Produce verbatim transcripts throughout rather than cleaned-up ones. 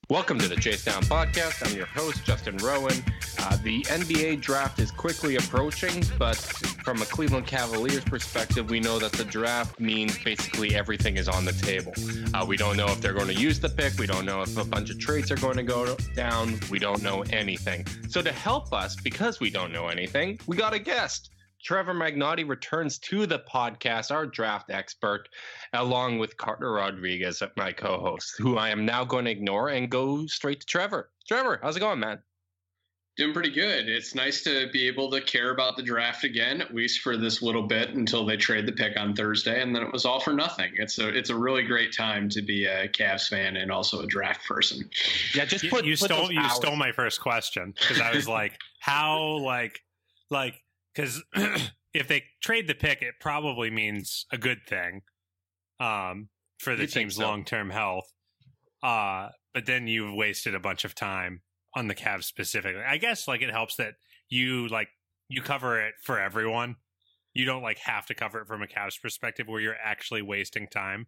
Welcome to the Chase Down Podcast. I'm your host, Justin Rowan. Uh, the N B A draft is quickly approaching, but from a Cleveland Cavaliers perspective, we know that the draft means basically everything is on the table. Uh, we don't know if they're going to use the pick. We don't know if a bunch of trades are going to go down. We don't know anything. So to help us, because we don't know anything, we got a guest. Trevor Magnotti returns to the podcast, our draft expert, along with Carter Rodriguez, my co-host, who I am now going to ignore and go straight to Trevor. Trevor, how's it going, man? Doing pretty good. It's nice to be able to care about the draft again, at least for this little bit until they trade the pick on Thursday, and then it was all for nothing. It's a it's a really great time to be a Cavs fan and also a draft person. Yeah, just put you, you put stole you hours. stole my first question because I was like, how like like. Because if they trade the pick, it probably means a good thing um, for the You think team's so? long-term health. Uh, but then you've wasted a bunch of time on the Cavs specifically. I guess like it helps that you like you cover it for everyone. You don't like have to cover it from a Cavs perspective where you're actually wasting time.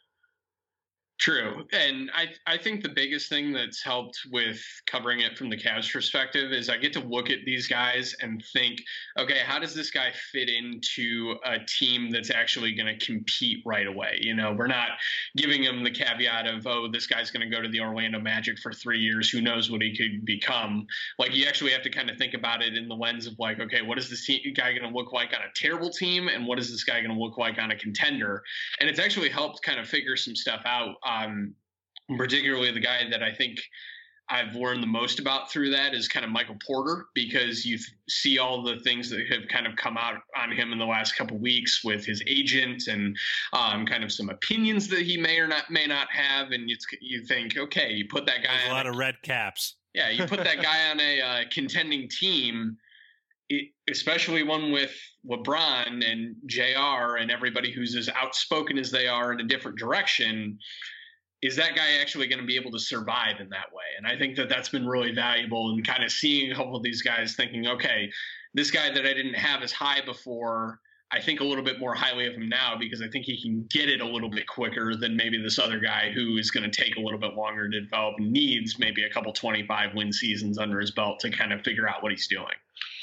True. And I I think the biggest thing that's helped with covering it from the Cavs perspective is I get to look at these guys and think, okay, how does this guy fit into a team that's actually going to compete right away? You know, we're not giving him the caveat of, oh, this guy's going to go to the Orlando Magic for three years. Who knows what he could become? Like, you actually have to kind of think about it in the lens of like, okay, what is this te- guy going to look like on a terrible team? And what is this guy going to look like on a contender? And it's actually helped kind of figure some stuff out. Um, particularly the guy that I think I've learned the most about through that is kind of Michael Porter, because you th- see all the things that have kind of come out on him in the last couple of weeks with his agent and um, kind of some opinions that he may or not may not have. And it's, you think, okay, you put that guy There's on a lot a, of red caps. yeah, you put that guy on a uh, contending team, it, especially one with LeBron and J R and everybody who's as outspoken as they are in a different direction. Is that guy actually going to be able to survive in that way? And I think that that's been really valuable, and kind of seeing a couple of these guys thinking, okay, this guy that I didn't have as high before, I think a little bit more highly of him now, because I think he can get it a little bit quicker than maybe this other guy who is going to take a little bit longer to develop and needs maybe a couple twenty-five win seasons under his belt to kind of figure out what he's doing.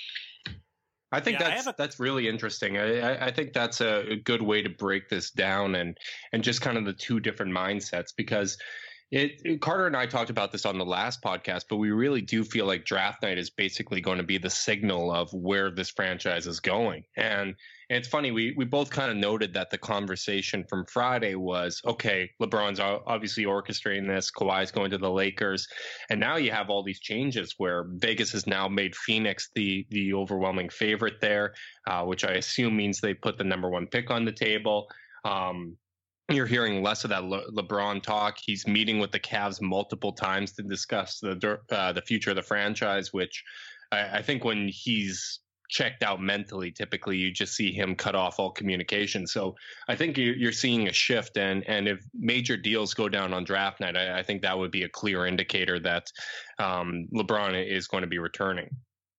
I think Yeah, I that's have a- that's really interesting. I, I, I think that's a, a good way to break this down and and just kind of the two different mindsets, because it, it Carter and I talked about this on the last podcast, but we really do feel like draft night is basically going to be the signal of where this franchise is going. And, and it's funny, we we both kind of noted that the conversation from Friday was, okay, LeBron's o- obviously orchestrating this, Kawhi's going to the Lakers, and now you have all these changes where Vegas has now made Phoenix the the overwhelming favorite there, uh, which I assume means they put the number one pick on the table. Um, You're hearing less of that Le- LeBron talk. He's meeting with the Cavs multiple times to discuss the uh, the future of the franchise, which I, I think when he's checked out mentally, typically you just see him cut off all communication. So I think you- you're seeing a shift, and and if major deals go down on draft night, I, I think that would be a clear indicator that um, LeBron is going to be returning.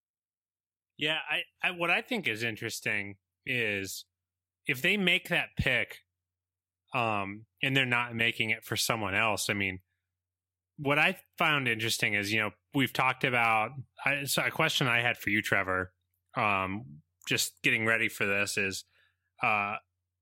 Yeah, I, I what I think is interesting is if they make that pick um, and they're not making it for someone else. I mean, what I found interesting is, you know, we've talked about I, so a question I had for you, Trevor, um, just getting ready for this is, uh,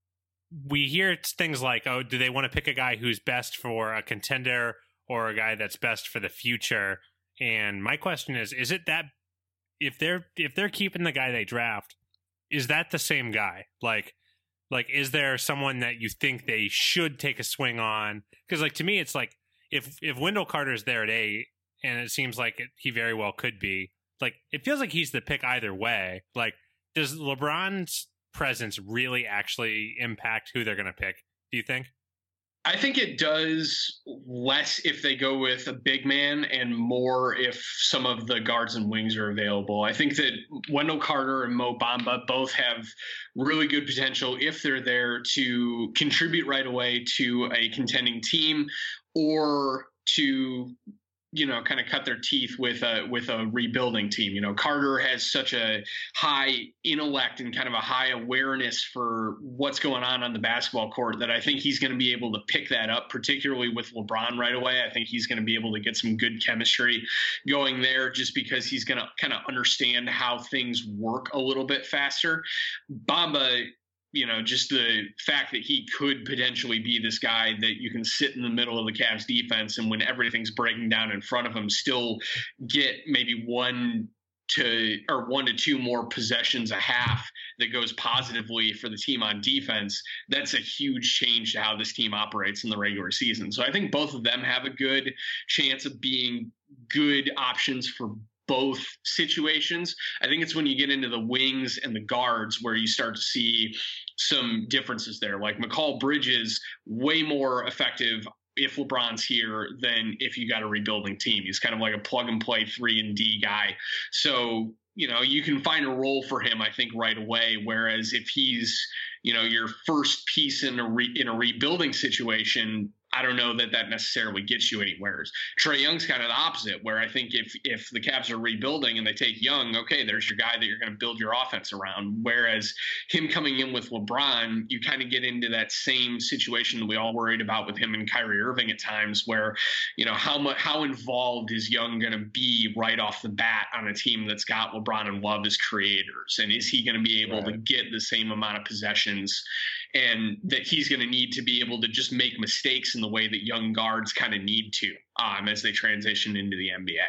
we hear it's things like, oh, do they want to pick a guy who's best for a contender or a guy that's best for the future? And my question is, is it that if they're if they're keeping the guy they draft, is that the same guy? Like, like is there someone that you think they should take a swing on? Because like to me, it's like if if Wendell Carter's there at eight, and it seems like it, he very well could be. Like it feels like he's the pick either way. Like, does LeBron's presence really actually impact who they're going to pick, do you think? I think it does less if they go with a big man and more if some of the guards and wings are available. I think that Wendell Carter and Mo Bamba both have really good potential if they're there to contribute right away to a contending team or to you know, kind of cut their teeth with a with a rebuilding team. You know, Carter has such a high intellect and kind of a high awareness for what's going on on the basketball court that I think he's going to be able to pick that up, particularly with LeBron right away. I think he's going to be able to get some good chemistry going there just because he's going to kind of understand how things work a little bit faster. Bamba, you know, just the fact that he could potentially be this guy that you can sit in the middle of the Cavs defense and when everything's breaking down in front of him, still get maybe one to or one to two more possessions a half that goes positively for the team on defense. That's a huge change to how this team operates in the regular season. So I think both of them have a good chance of being good options for both situations. I think it's when you get into the wings and the guards where you start to see some differences there. Like McCall Bridges, way more effective if LeBron's here than if you got a rebuilding team. He's kind of like a plug and play three and D guy. So, you know, you can find a role for him, I think, right away. Whereas if he's, you know, your first piece in a re, in a rebuilding situation, I don't know that that necessarily gets you anywhere. Trae Young's kind of the opposite, where I think if if the Cavs are rebuilding and they take Young, okay, there's your guy that you're going to build your offense around. Whereas him coming in with LeBron, you kind of get into that same situation that we all worried about with him and Kyrie Irving at times, where, you know, how much how involved is Young going to be right off the bat on a team that's got LeBron and Love as creators, and is he going to be able right. to get the same amount of possessions? And that he's going to need to be able to just make mistakes in the way that young guards kind of need to um, as they transition into the N B A.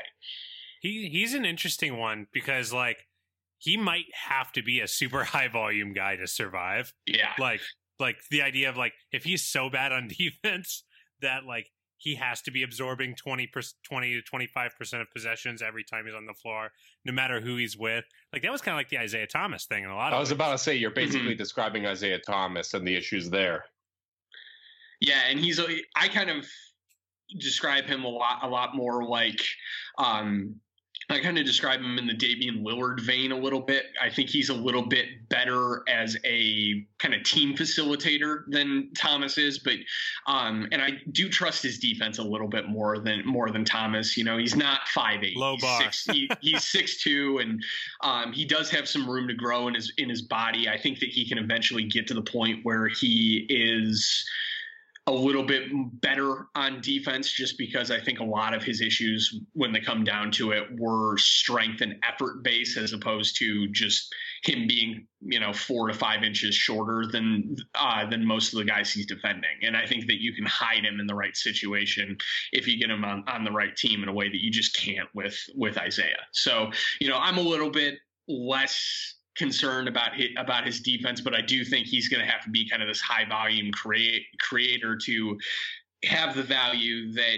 He he's an interesting one because, like, he might have to be a super high volume guy to survive. Yeah. Like, like the idea of, like, if he's so bad on defense that, like, he has to be absorbing twenty, twenty to twenty-five percent of possessions every time he's on the floor, no matter who he's with. Like, that was kind of like the Isaiah Thomas thing in a lot of I was ways. about to say, you're basically mm-hmm. describing Isaiah Thomas and the issues there. Yeah, and he's, I kind of describe him a lot, a lot more like, um, I kind of describe him in the Damian Lillard vein a little bit. I think he's a little bit better as a kind of team facilitator than Thomas is, but um, and I do trust his defense a little bit more than more than Thomas. You know, he's not five eight, low he's bar. Six, he, he's six two, and um, he does have some room to grow in his in his body. I think that he can eventually get to the point where he is a little bit better on defense, just because I think a lot of his issues when they come down to it were strength and effort based as opposed to just him being, you know, four to five inches shorter than uh, than most of the guys he's defending. And I think that you can hide him in the right situation if you get him on, on the right team in a way that you just can't with with Isaiah. So, you know, I'm a little bit less concerned about his, about his defense, but I do think he's going to have to be kind of this high volume create, creator to have the value that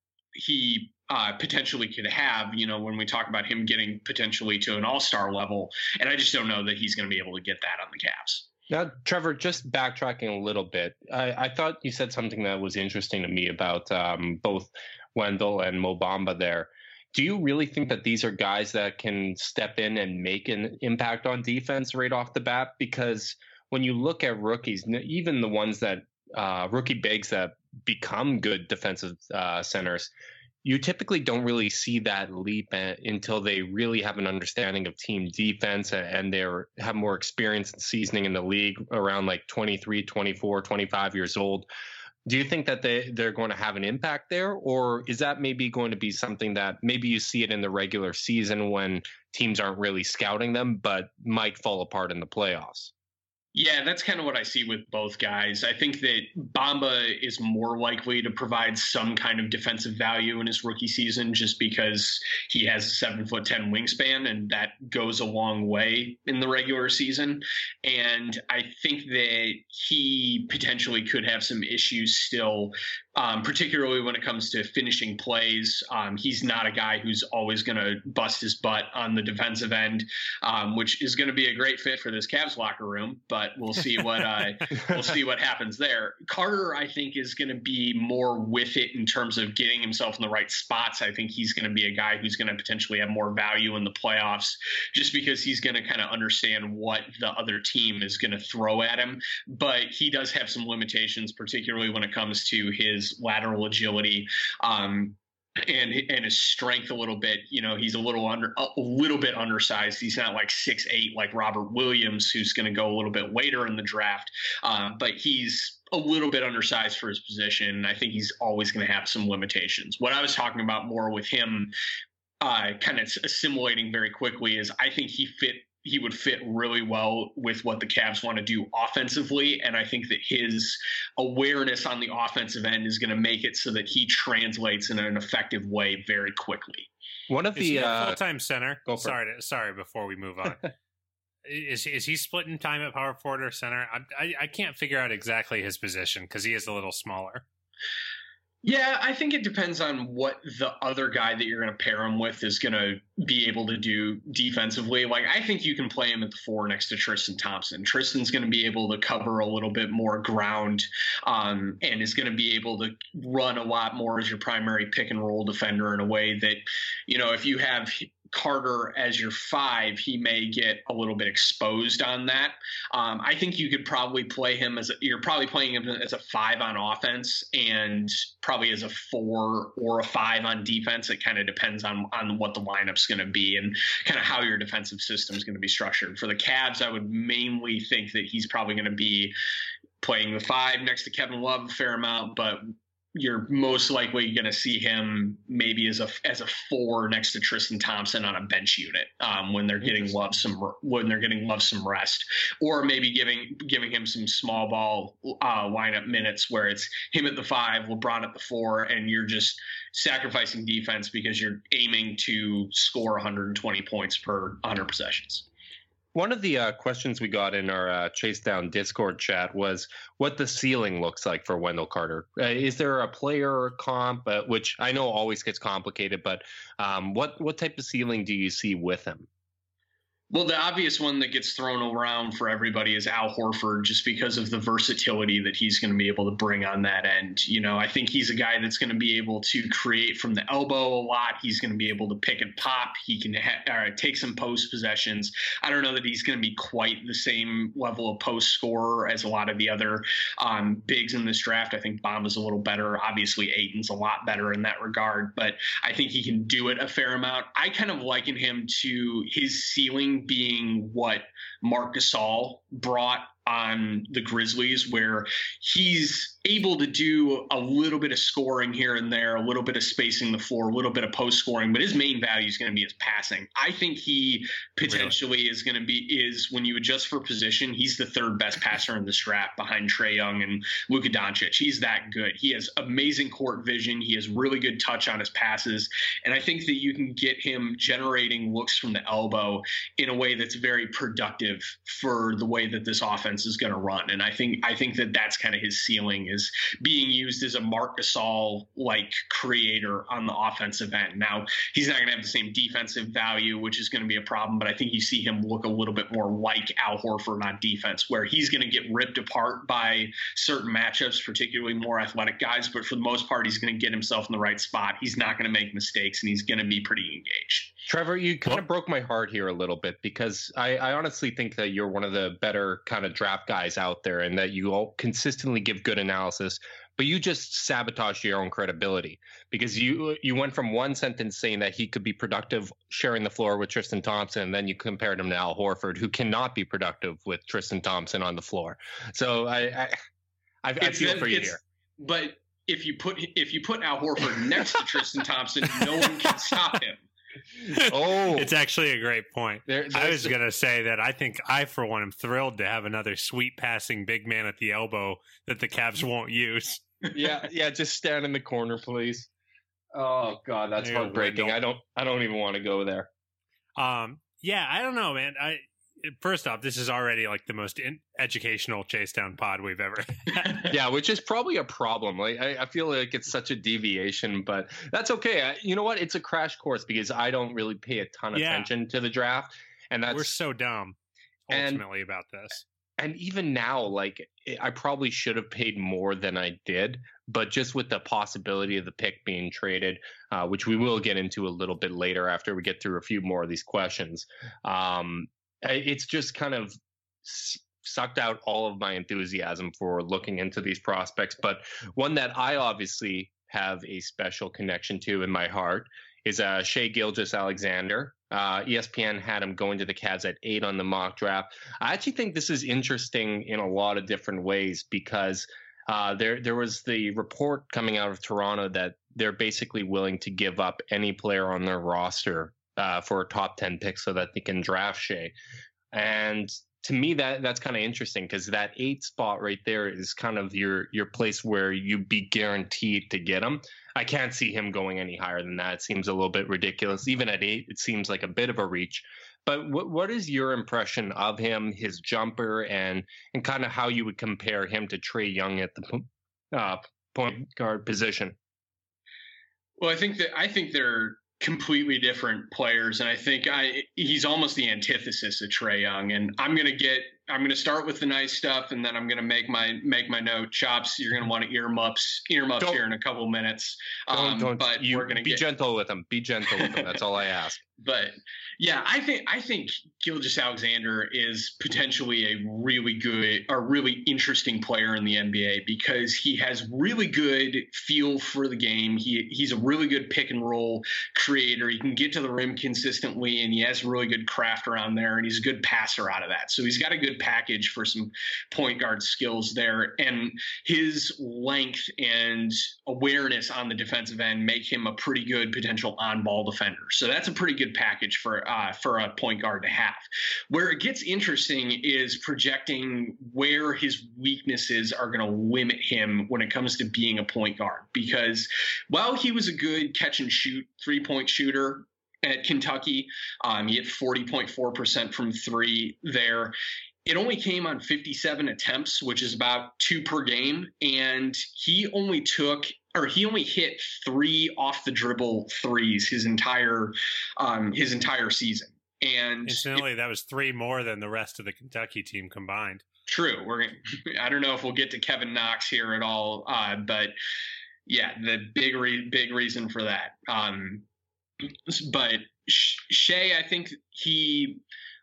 he uh, potentially could have, you know, when we talk about him getting potentially to an all-star level. And I just don't know that he's going to be able to get that on the Cavs. Now, Trevor, just backtracking a little bit, I, I thought you said something that was interesting to me about um, both Wendell and Mo Bamba there. Do you really think that these are guys that can step in and make an impact on defense right off the bat? Because when you look at rookies, even the ones that uh, rookie bigs that become good defensive uh, centers, you typically don't really see that leap until they really have an understanding of team defense and they have more experience and seasoning in the league around like twenty-three, twenty-four, twenty-five years old. Do you think that they, they're going to have an impact there, or is that maybe going to be something that maybe you see it in the regular season when teams aren't really scouting them, but might fall apart in the playoffs? Yeah, that's kind of what I see with both guys. I think that Bamba is more likely to provide some kind of defensive value in his rookie season just because he has a seven foot ten wingspan, and that goes a long way in the regular season. And I think that he potentially could have some issues still, um, particularly when it comes to finishing plays. Um, he's not a guy who's always going to bust his butt on the defensive end, um, which is going to be a great fit for this Cavs locker room. But we'll see what uh, we'll see what happens there. Carter, I think, is going to be more with it in terms of getting himself in the right spots. I think he's going to be a guy who's going to potentially have more value in the playoffs, just because he's going to kind of understand what the other team is going to throw at him. But he does have some limitations, particularly when it comes to his lateral agility. Um, and and his strength a little bit. You know, he's a little under a little bit undersized. He's not like six eight like Robert Williams, who's going to go a little bit later in the draft. Um, but he's a little bit undersized for his position. And I think he's always going to have some limitations. What I was talking about more with him, uh, kind of assimilating very quickly, is I think he fit. He would fit really well with what the Cavs want to do offensively. And I think that his awareness on the offensive end is going to make it so that he translates in an effective way very quickly. One of is the he a uh, full-time center. Sorry, it. to, sorry. Before we move on, is is he splitting time at power forward or center? I I, I can't figure out exactly his position because he is a little smaller. Yeah, I think it depends on what the other guy that you're going to pair him with is going to be able to do defensively. Like, I think you can play him at the four next to Tristan Thompson. Tristan's going to be able to cover a little bit more ground, um, and is going to be able to run a lot more as your primary pick and roll defender in a way that, you know, if you have Carter as your five, he may get a little bit exposed on that. Um, I think you could probably play him as a, you're probably playing him as a five on offense and probably as a four or a five on defense. It kind of depends on on what the lineup's going to be and kind of how your defensive system is going to be structured. For the Cavs, I would mainly think that he's probably going to be playing the five next to Kevin Love a fair amount, but you're most likely going to see him maybe as a as a four next to Tristan Thompson on a bench unit um, when they're getting Love some when they're getting Love some rest, or maybe giving giving him some small ball uh, lineup minutes where it's him at the five, LeBron at the four, and you're just sacrificing defense because you're aiming to score one hundred twenty points per one hundred possessions. One of the uh, questions we got in our uh, Chase Down Discord chat was what the ceiling looks like for Wendell Carter. Uh, is there a player comp, uh, which I know always gets complicated, but um, what, what type of ceiling do you see with him? Well, the obvious one that gets thrown around for everybody is Al Horford, just because of the versatility that he's going to be able to bring on that end. You know, I think he's a guy that's going to be able to create from the elbow a lot. He's going to be able to pick and pop. He can ha- uh, take some post possessions. I don't know that he's going to be quite the same level of post scorer as a lot of the other um, bigs in this draft. I think Bamba's a little better. Obviously, Ayton's a lot better in that regard, but I think he can do it a fair amount. I kind of liken him to his ceiling being what Marc Gasol brought on the Grizzlies, where he's able to do a little bit of scoring here and there, a little bit of spacing the floor, a little bit of post scoring, but his main value is going to be his passing. I think he potentially really? is going to be, is when you adjust for position, he's the third best passer in this draft behind Trae Young and Luka Doncic. He's that good. He has amazing court vision. He has really good touch on his passes. And I think that you can get him generating looks from the elbow in a way that's very productive for the way that this offense is going to run. And I think I think that that's kind of his ceiling, is being used as a Marc Gasol like creator on the offensive end. Now, he's not going to have the same defensive value, which is going to be a problem, but I think you see him look a little bit more like Al Horford on defense, where he's going to get ripped apart by certain matchups, particularly more athletic guys, but for the most part, he's going to get himself in the right spot. He's not going to make mistakes, and he's going to be pretty engaged. Trevor, you kind of broke my heart here a little bit, because I, I honestly think that you're one of the better kind of draft guys out there, and that you all consistently give good analysis, but you just sabotaged your own credibility, because you you went from one sentence saying that he could be productive sharing the floor with Tristan Thompson, and then you compared him to Al Horford, who cannot be productive with Tristan Thompson on the floor. So I I, I, I feel for you here. But if you put if you put Al Horford next to Tristan Thompson, no one can stop him. Oh, it's actually a great point. There, I was going to say that I think I, for one, am thrilled to have another sweet passing big man at the elbow that the Cavs won't use. yeah, yeah, just stand in the corner, please. Oh God, that's yeah, heartbreaking. I don't, I don't even want to go there. Um, yeah, I don't know, man. I first off, this is already like the most in- educational Chase Down pod we've ever had. Yeah, which is probably a problem. Like, I, I feel like it's such a deviation, but that's okay. I, you know what? It's a crash course, because I don't really pay a ton of yeah. attention to the draft, and that's we're so dumb ultimately and, about this. And even now, like, I probably should have paid more than I did, but just with the possibility of the pick being traded, uh, which we will get into a little bit later after we get through a few more of these questions. Um, It's just kind of sucked out all of my enthusiasm for looking into these prospects. But one that I obviously have a special connection to in my heart is uh, Shai Gilgeous-Alexander. Uh, E S P N had him going to the Cavs at eight on the mock draft. I actually think this is interesting in a lot of different ways because uh, there there was the report coming out of Toronto that they're basically willing to give up any player on their roster uh, for a top ten pick so that they can draft Shai. And to me, that that's kind of interesting because that eight spot right there is kind of your your place where you'd be guaranteed to get him. I can't see him going any higher than that. It seems a little bit ridiculous. Even at eight, it seems like a bit of a reach. But what what is your impression of him, his jumper, and and kind of how you would compare him to Trae Young at the uh, point guard position? Well, I think that I think they're completely different players, and I think I he's almost the antithesis of Trae Young. And I'm gonna get I'm gonna start with the nice stuff, and then I'm gonna make my make my note. Chops, you're gonna want to earmuffs earmuffs don't, here in a couple minutes. Um, don't, don't, but you, we're gonna be get, gentle with him. Be gentle with him. That's all I ask. But yeah, I think I think Gilgeous-Alexander is potentially a really good, a really interesting player in the N B A because he has really good feel for the game. He he's a really good pick and roll creator. He can get to the rim consistently, and he has really good craft around there, and he's a good passer out of that. So he's got a good package for some point guard skills there, and his length and awareness on the defensive end make him a pretty good potential on-ball defender. So that's a pretty good package for uh, for a point guard to have. Where it gets interesting is projecting where his weaknesses are going to limit him when it comes to being a point guard. Because while he was a good catch and shoot three-point shooter at Kentucky, um, he hit forty point four percent from three there. It only came on fifty-seven attempts, which is about two per game. And he only took or he only hit three off the dribble threes his entire um, his entire season. And incidentally, it, that was three more than the rest of the Kentucky team combined. True. We're I don't know if we'll get to Kevin Knox here at all, uh, but yeah, the big re- big reason for that. Um, but Shai, I think he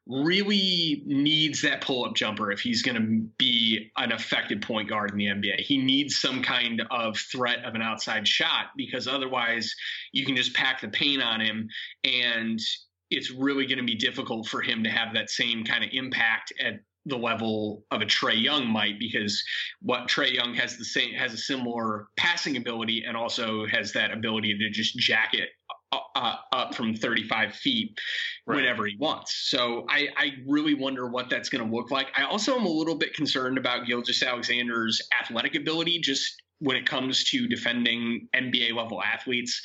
really needs that pull-up jumper if he's going to be an effective point guard in the N B A. He needs some kind of threat of an outside shot because otherwise you can just pack the paint on him and it's really going to be difficult for him to have that same kind of impact at the level of a Trae Young might, because what Trae Young has the same has a similar passing ability and also has that ability to just jack it Uh, up from thirty-five feet right. whenever he wants. So I, I really wonder what that's going to look like. I also am a little bit concerned about Gilgeous-Alexander's athletic ability just when it comes to defending N B A level athletes.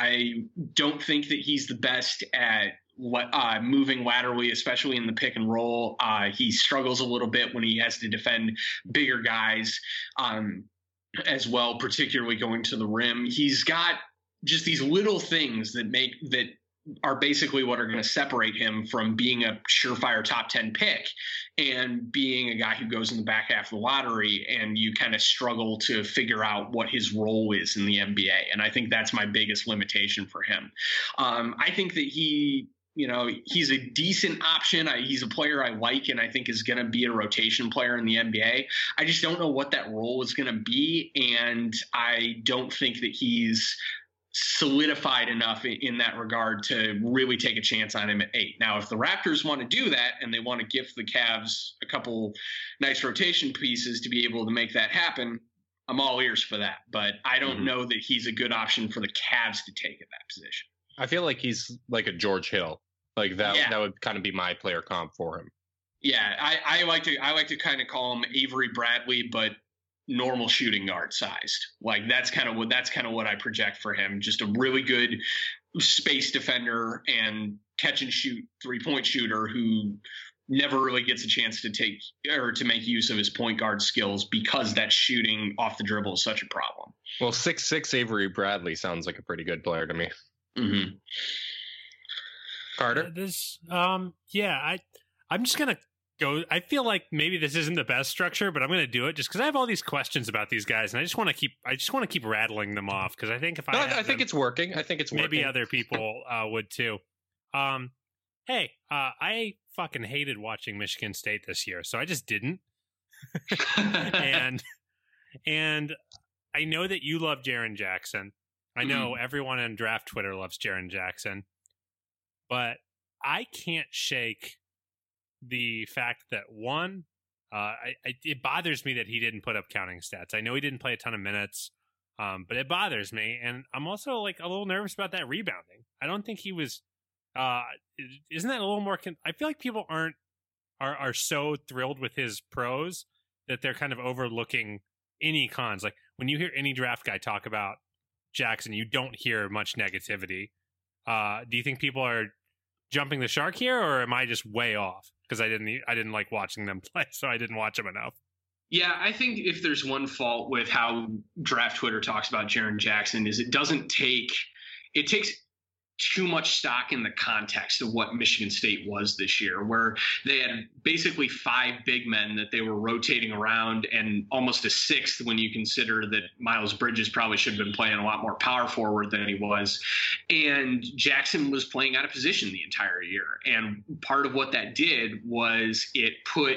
I don't think that he's the best at uh, moving laterally, especially in the pick and roll. Uh, he struggles a little bit when he has to defend bigger guys um, as well, particularly going to the rim. He's got just these little things that make that are basically what are going to separate him from being a surefire top ten pick and being a guy who goes in the back half of the lottery, and you kind of struggle to figure out what his role is in the N B A. And I think that's my biggest limitation for him. Um, I think that he, you know, he's a decent option. I, he's a player I like and I think is going to be a rotation player in the N B A. I just don't know what that role is going to be. And I don't think that he's solidified enough in that regard to really take a chance on him at eight. Now, if the Raptors want to do that and they want to give the Cavs a couple nice rotation pieces to be able to make that happen, I'm all ears for that. But I don't mm-hmm. know that he's a good option for the Cavs to take at that position. I feel like he's like a George Hill. Like that, yeah. that would kind of be my player comp for him. Yeah, I, I like to I like to kind of call him Avery Bradley, but normal shooting guard sized. Like that's kind of what that's kind of what I project for him. Just a really good space defender and catch and shoot three point shooter who never really gets a chance to take or to make use of his point guard skills because that shooting off the dribble is such a problem. Well, six six Avery Bradley sounds like a pretty good player to me. Mm-hmm. Carter, this um yeah I I'm just gonna go. I feel like maybe this isn't the best structure, but I'm going to do it just because I have all these questions about these guys, and I just want to keep. I just want to keep rattling them off because I think if I, no, I think them, it's working. I think it's maybe working. other people uh, would too. Um, hey, uh, I fucking hated watching Michigan State this year, so I just didn't. and and I know that you love Jaren Jackson. I know mm-hmm. everyone on draft Twitter loves Jaren Jackson, but I can't shake the fact that one, uh, I, I, it bothers me that he didn't put up counting stats. I know he didn't play a ton of minutes, um, but it bothers me, and I'm also like a little nervous about that rebounding. I don't think he was. Uh, isn't that a little more? Con- I feel like people aren't are are so thrilled with his pros that they're kind of overlooking any cons. Like when you hear any draft guy talk about Jackson, you don't hear much negativity. Uh, do you think people are jumping the shark here, or am I just way off? Because I didn't, I didn't like watching them play, so I didn't watch them enough. Yeah, I think if there's one fault with how draft Twitter talks about Jaren Jackson is it doesn't take, it takes too much stock in the context of what Michigan State was this year, where they had basically five big men that they were rotating around and almost a sixth when you consider that Miles Bridges probably should have been playing a lot more power forward than he was. And Jackson was playing out of position the entire year. And part of what that did was it put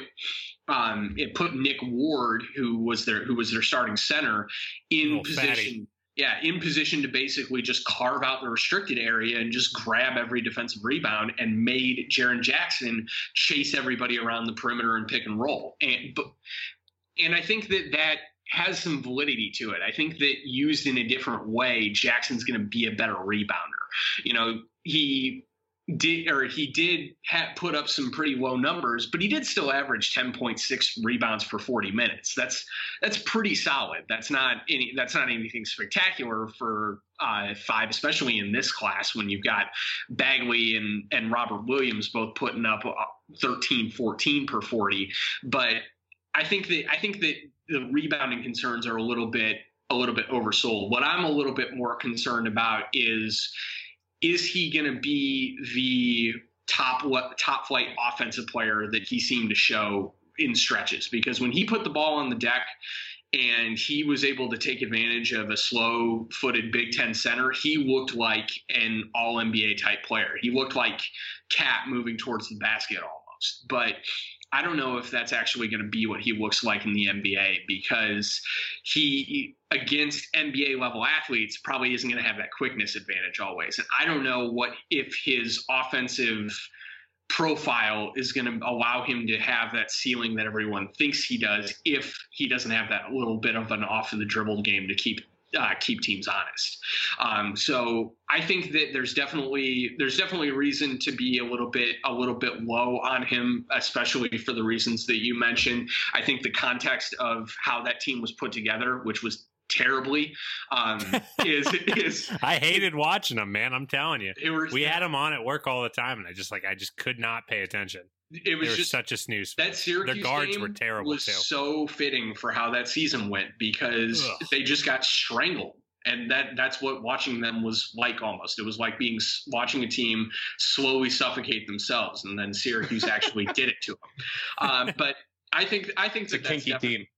um, it put Nick Ward, who was their who was their starting center, in position. Fatty. Yeah, in position to basically just carve out the restricted area and just grab every defensive rebound, and made Jaren Jackson chase everybody around the perimeter and pick and roll. And but, and I think that that has some validity to it. I think that used in a different way, Jackson's going to be a better rebounder. You know, he did or he did ha- put up some pretty low numbers, but he did still average ten point six rebounds per forty minutes. That's that's pretty solid. That's not any that's not anything spectacular for uh, five, especially in this class when you've got Bagley and and Robert Williams both putting up thirteen, fourteen per forty. But I think that I think that the rebounding concerns are a little bit a little bit oversold. What I'm a little bit more concerned about is Is he going to be the top top flight offensive player that he seemed to show in stretches? Because when he put the ball on the deck and he was able to take advantage of a slow-footed Big Ten center, he looked like an all N B A type player. He looked like Cat moving towards the basket almost. But I don't know if that's actually going to be what he looks like in the N B A, because he, against N B A level athletes, probably isn't going to have that quickness advantage always. And I don't know what if his offensive profile is going to allow him to have that ceiling that everyone thinks he does, if he doesn't have that little bit of an off of the dribble game to keep Uh, keep teams honest. Um, so I think that there's definitely there's definitely a reason to be a little bit a little bit low on him, especially for the reasons that you mentioned. I think the context of how that team was put together, which was terribly, um, is is I hated watching them, man. I'm telling you, it was, we had them on at work all the time, and I just like I just could not pay attention. It was just such a snooze. That Syracuse Their guards game were terrible was too. So fitting for how that season went, because Ugh. they just got strangled, and that that's what watching them was like. Almost, it was like being watching a team slowly suffocate themselves, and then Syracuse actually did it to them. Um, but I think I think it's a that's kinky team.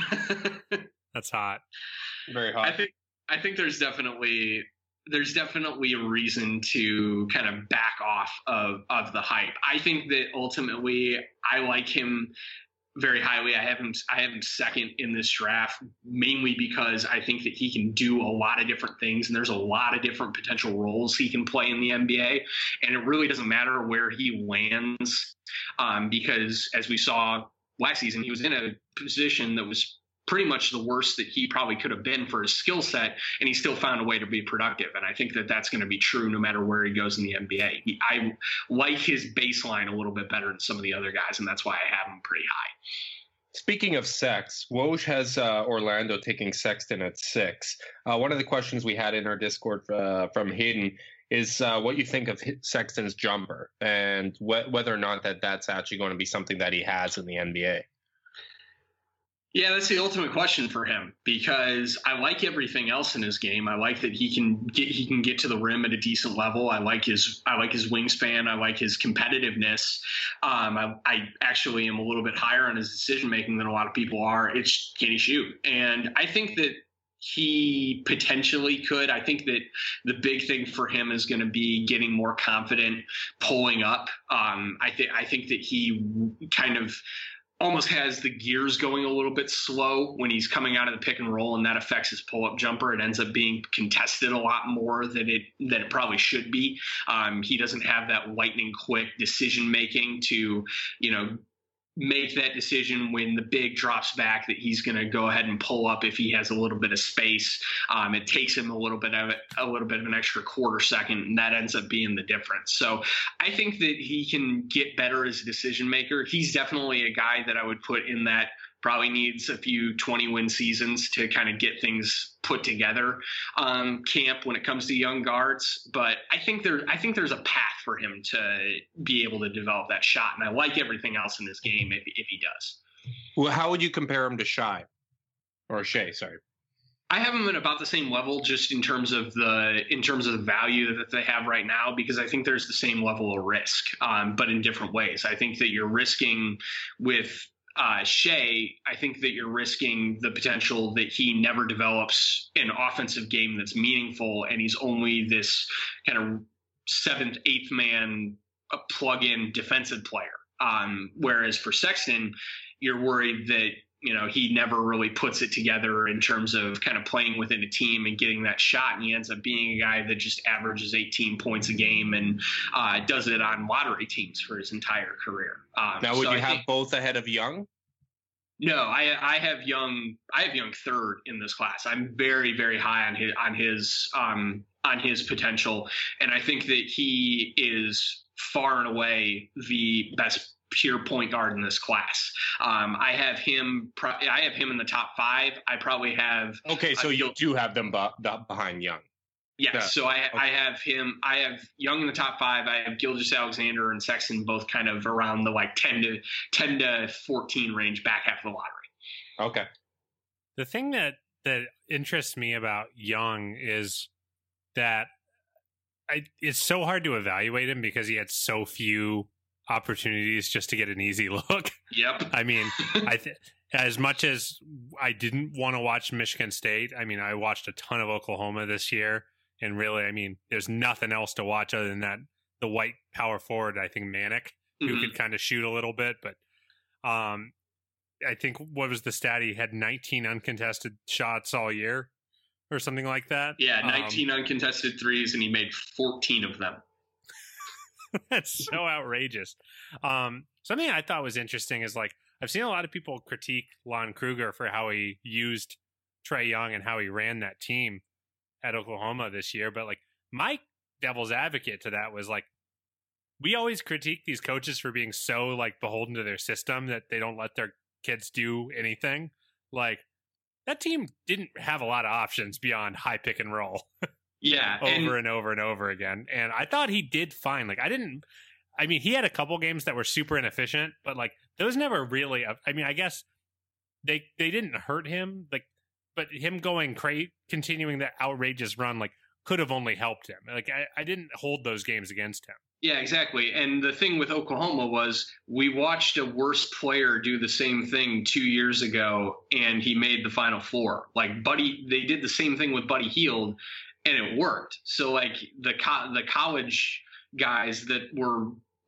That's hot, very hot. I think I think there's definitely. There's definitely a reason to kind of back off of, of the hype. I think that ultimately I like him very highly. I have him, I have him second in this draft, mainly because I think that he can do a lot of different things, and there's a lot of different potential roles he can play in the N B A. And it really doesn't matter where he lands, um, because as we saw last season, he was in a position that was pretty much the worst that he probably could have been for his skill set, and he still found a way to be productive. And I think that that's going to be true no matter where he goes in the N B A. He, I like his baseline a little bit better than some of the other guys, and that's why I have him pretty high. Speaking of Sex, Woj has uh, Orlando taking Sexton at six. Uh, one of the questions we had in our Discord uh, from Hayden is uh, what you think of Sexton's jumper, and wh- whether or not that that's actually going to be something that he has in the N B A. Yeah, that's the ultimate question for him, because I like everything else in his game. I like that he can get he can get to the rim at a decent level. I like his I like his wingspan. I like his competitiveness. Um, I, I actually am a little bit higher on his decision making than a lot of people are. It's can he shoot? And I think that he potentially could. I think that the big thing for him is going to be getting more confident pulling up. Um, I think I think that he kind of almost has the gears going a little bit slow when he's coming out of the pick and roll, and that affects his pull-up jumper. It ends up being contested a lot more than it than it probably should be. Um, he doesn't have that lightning quick decision making to, you know, make that decision when the big drops back that he's going to go ahead and pull up if he has a little bit of space. Um, it takes him a little bit of a little bit of an extra quarter second, and that ends up being the difference. So I think that he can get better as a decision maker. He's definitely a guy that I would put in that probably needs a few twenty win seasons to kind of get things put together um, camp when it comes to young guards. But I think there, I think there's a path for him to be able to develop that shot. And I like everything else in this game if, if he does. Well, how would you compare him to Shai or Shea? Sorry. I have them at about the same level, just in terms of the in terms of the value that they have right now, because I think there's the same level of risk, um, but in different ways. I think that you're risking with Uh, Shea, I think that you're risking the potential that he never develops an offensive game that's meaningful, and he's only this kind of seventh, eighth man, a plug-in defensive player. Um, whereas for Sexton, you're worried that, you know, he never really puts it together in terms of kind of playing within a team and getting that shot. And he ends up being a guy that just averages eighteen points a game and uh, does it on lottery teams for his entire career. Um, now, would so you I have think, both ahead of Young? No, I, I have Young. I have Young third in this class. I'm very, very high on his on his um, on his potential, and I think that he is far and away the best pure point guard in this class. Um, I have him. I have him in the top five. I probably have. Okay, so uh, you do have them b- behind Young. Yes. Yeah. So I, Okay. I have him. I have Young in the top five. I have Gilgeous-Alexander and Sexton both kind of around the like ten to ten to fourteen range, back half of the lottery. Okay. The thing that that interests me about Young is that I, it's so hard to evaluate him because he had so few opportunities just to get an easy look. Yep. I mean, I th- as much as I didn't want to watch Michigan State, I mean, I watched a ton of Oklahoma this year, and really, I mean, there's nothing else to watch other than that the white power forward, I think Manic, who Mhm. could kind of shoot a little bit, but um, I think what was the stat? He had nineteen uncontested shots all year, or something like that. Yeah, Um, nineteen uncontested threes, and he made fourteen of them. That's so outrageous. Um, something I thought was interesting is like I've seen a lot of people critique Lon Kruger for how he used Trae Young and how he ran that team at Oklahoma this year. But like my devil's advocate to that was like we always critique these coaches for being so like beholden to their system that they don't let their kids do anything. Like that team didn't have a lot of options beyond high pick and roll. Yeah, over and, and over and over again. And I thought he did fine. Like I didn't, I mean, he had a couple games that were super inefficient, but like those never really, I mean, I guess they, they didn't hurt him. Like, but him going crazy, continuing that outrageous run, like could have only helped him. Like I, I didn't hold those games against him. Yeah, exactly. And the thing with Oklahoma was we watched a worse player do the same thing two years ago, and he made the Final Four. Like Buddy, they did the same thing with Buddy Hield, and it worked. So like the co- the college guys that were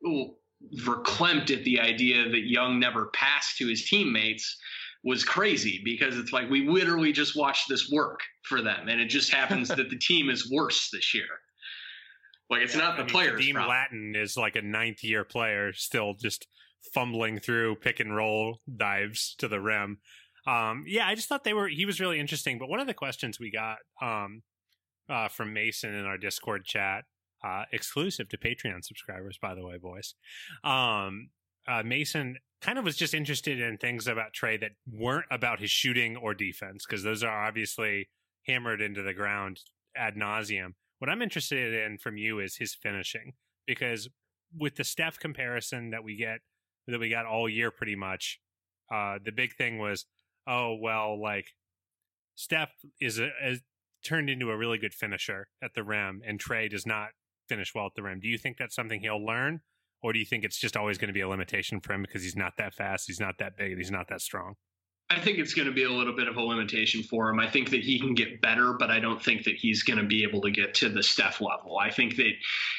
verklempt at the idea that Young never passed to his teammates was crazy, because it's like we literally just watched this work for them, and it just happens that the team is worse this year. Like it's Yeah, not the I mean, players' Kadeem problem. Latin is like a ninth year player, still just fumbling through pick and roll dives to the rim. Um, yeah, I just thought they were. He was really interesting. But one of the questions we got um, uh, from Mason in our Discord chat, uh, exclusive to Patreon subscribers, by the way, boys. Um, uh, Mason kind of was just interested in things about Trae that weren't about his shooting or defense, because those are obviously hammered into the ground ad nauseum. What I'm interested in from you is his finishing, because with the Steph comparison that we get, that we got all year pretty much, uh, the big thing was, oh, well, like Steph is, a, is turned into a really good finisher at the rim, and Trae does not finish well at the rim. Do you think that's something he'll learn, or do you think it's just always going to be a limitation for him because he's not that fast, he's not that big, and he's not that strong? I think it's going to be a little bit of a limitation for him. I think that he can get better, but I don't think that he's going to be able to get to the Steph level. I think that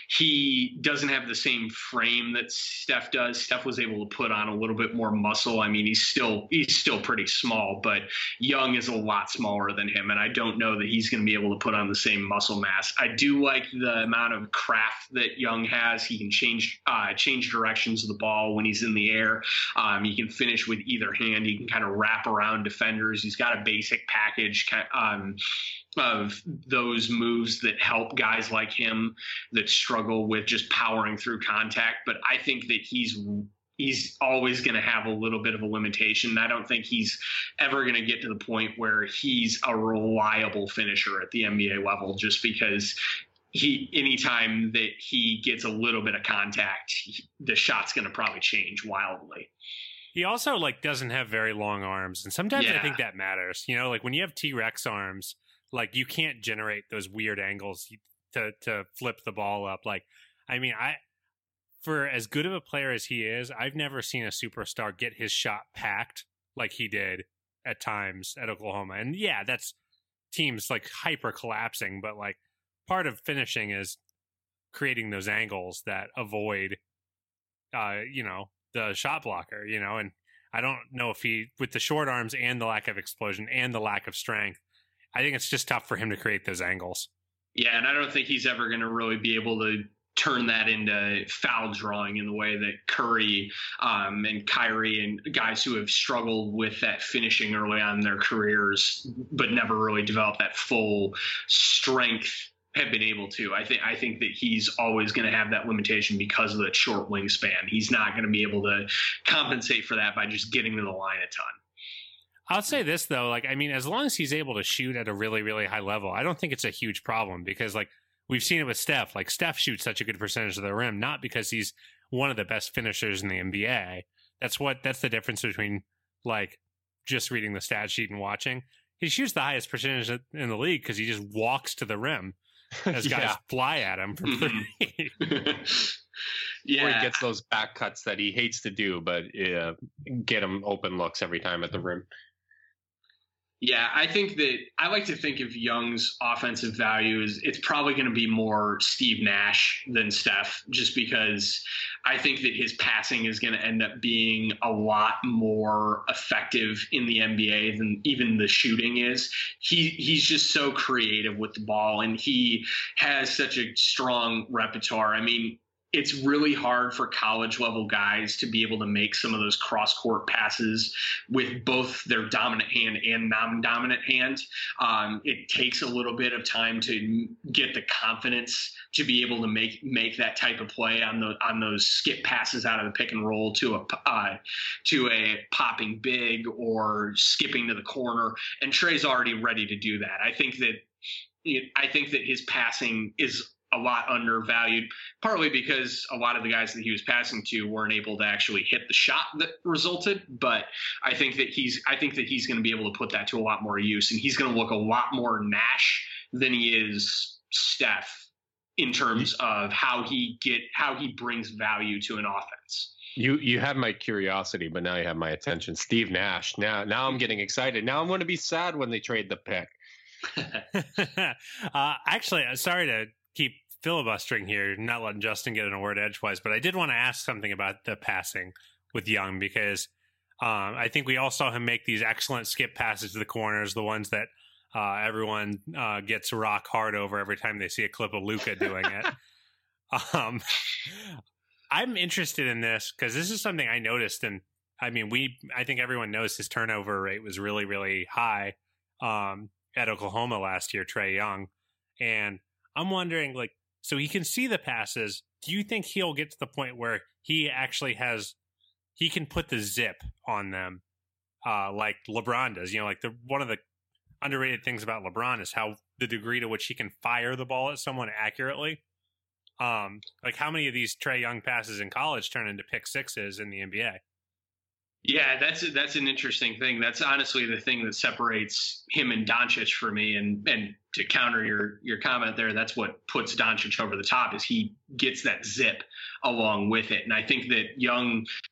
he doesn't have the same frame that Steph does. Steph was able to put on a little bit more muscle. I mean, he's still he's still pretty small, but Young is a lot smaller than him, and I don't know that he's going to be able to put on the same muscle mass. I do like the amount of craft that Young has. He can change uh, change directions of the ball when he's in the air. Um, he can finish with either hand. He can kind of wrap around defenders. He's got a basic package um, of those moves that help guys like him that struggle with just powering through contact. But I think that he's he's always going to have a little bit of a limitation. I don't think he's ever going to get to the point where he's a reliable finisher at the N B A level, just because he anytime that he gets a little bit of contact, he, the shot's going to probably change wildly. He also like doesn't have very long arms, and sometimes Yeah. I think that matters. You know, like when you have T-Rex arms, like you can't generate those weird angles to to flip the ball up. Like, I mean, I for as good of a player as he is, I've never seen a superstar get his shot packed like he did at times at Oklahoma. And yeah, that's teams like hyper collapsing, but like part of finishing is creating those angles that avoid, uh, you know. the shot blocker, you know, and I don't know if he, with the short arms and the lack of explosion and the lack of strength, I think it's just tough for him to create those angles. Yeah, and I don't think he's ever going to really be able to turn that into foul drawing in the way that Curry um, and Kyrie and guys who have struggled with that finishing early on in their careers, but never really developed that full strength have been able to. I think I think that he's always going to have that limitation because of that short wingspan. He's not going to be able to compensate for that by just getting to the line a ton. I'll say this though, like I mean, as long as he's able to shoot at a really, really high level, I don't think it's a huge problem because like we've seen it with Steph. Like Steph shoots such a good percentage of the rim, not because he's one of the best finishers in the N B A. That's what that's the difference between like just reading the stat sheet and watching. He shoots the highest percentage in the league because he just walks to the rim as guys Yeah. fly at him from three. Yeah, Or he gets those back cuts that he hates to do, but uh, get him open looks every time at the rim. Yeah, I think that I like to think of Young's offensive value as it's probably going to be more Steve Nash than Steph, just because I think that his passing is going to end up being a lot more effective in the N B A than even the shooting is. He he's just so creative with the ball, and he has such a strong repertoire. I mean, it's really hard for college level guys to be able to make some of those cross court passes with both their dominant hand and non-dominant hand. Um, it takes a little bit of time to get the confidence to be able to make make that type of play on the on those skip passes out of the pick and roll to a uh, to a popping big or skipping to the corner. And Trey's already ready to do that. I think that I think that his passing is a lot undervalued, partly because a lot of the guys that he was passing to weren't able to actually hit the shot that resulted. But I think that he's, I think that he's going to be able to put that to a lot more use, and he's going to look a lot more Nash than he is Steph in terms of how he get, how he brings value to an offense. You you have my curiosity, but now you have my attention. Steve Nash. Now now I'm getting excited. Now I'm going to be sad when they trade the pick. uh, actually, sorry to keep filibustering here, not letting Justin get in a word edgewise, but I did want to ask something about the passing with Young because um, I think we all saw him make these excellent skip passes to the corners, the ones that uh, everyone uh, gets rock hard over every time they see a clip of Luka doing it. um, I'm interested in this because this is something I noticed, and I mean, we I think everyone knows his turnover rate was really, really high um, at Oklahoma last year, Trae Young, and I'm wondering, like, so he can see the passes. Do you think he'll get to the point where he actually has, he can put the zip on them, uh, like LeBron does? You know, like the one of the underrated things about LeBron is how the degree to which he can fire the ball at someone accurately. Um, like how many of these Trae Young passes in college turn into pick sixes in the N B A? Yeah, that's that's an interesting thing. That's honestly the thing that separates him and Doncic for me. And and to counter your your comment there, that's what puts Doncic over the top is he gets that zip along with it. And I think that Young